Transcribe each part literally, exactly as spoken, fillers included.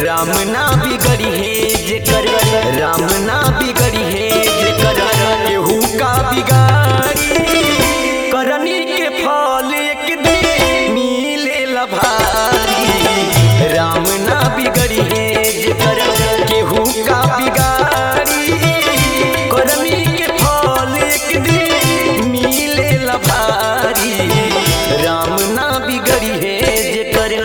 राम ना बिगड़ी है जेकर राम ना बिगड़ी है जेकर केहू का बिगाड़ी करनी के फल एक दिन मिलेला भारी। राम ना बिगड़ी है जेकर केहू का बिगाड़ी करनी के फल एक दिन मिलेला भारी। राम ना बिगड़ी है जेकर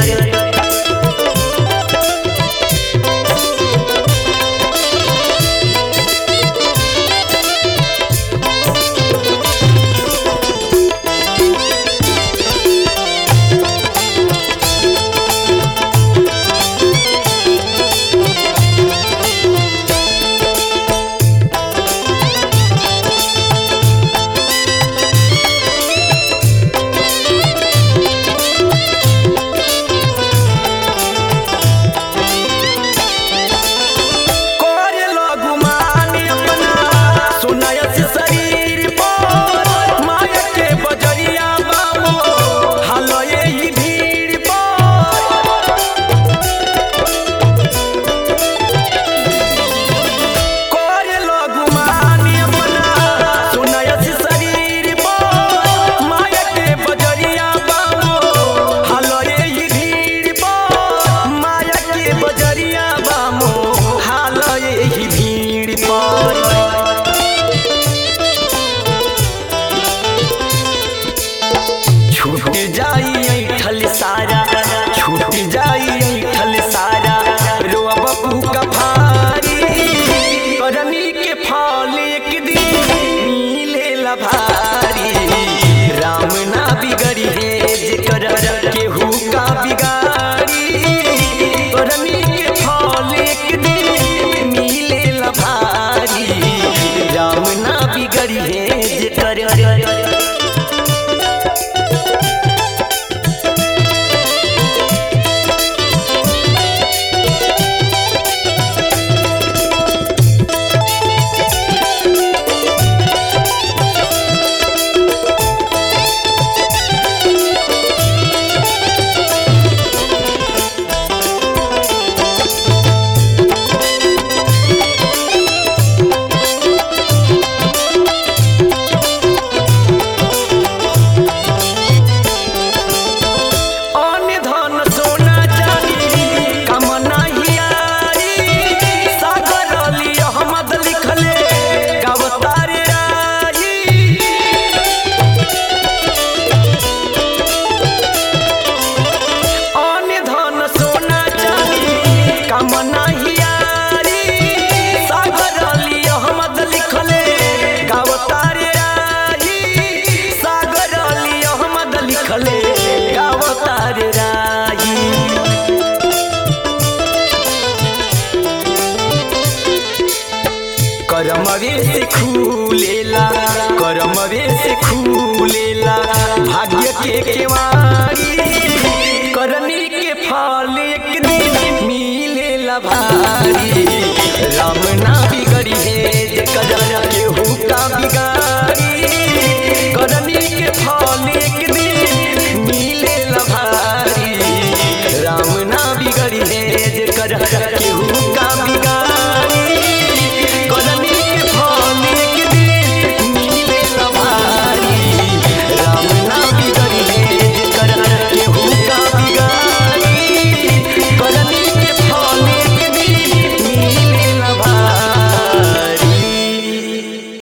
छूट जाई ऐठल सारा छूट जाई ऐठल सारा रोआ बपू का भारी करनी के फल एक दिन मिलेला भारी। राम ना बिगड़ी है जेकर केहू का बिगाड़ी करनी के फल एक दिन मिलेला भारी। राम ना बिगड़ी है जेकर करमवे से खूलेला करमवे से खूलेला भाग्य के केवाड़ी करनी के फल एक दिन मिलेला भारी। राम ना बिगड़ी है जेकर केहू का बिगाड़ी करनी के फल एक दिन मिलेला भारी। राम ना बिगड़ी है जेकर केहू का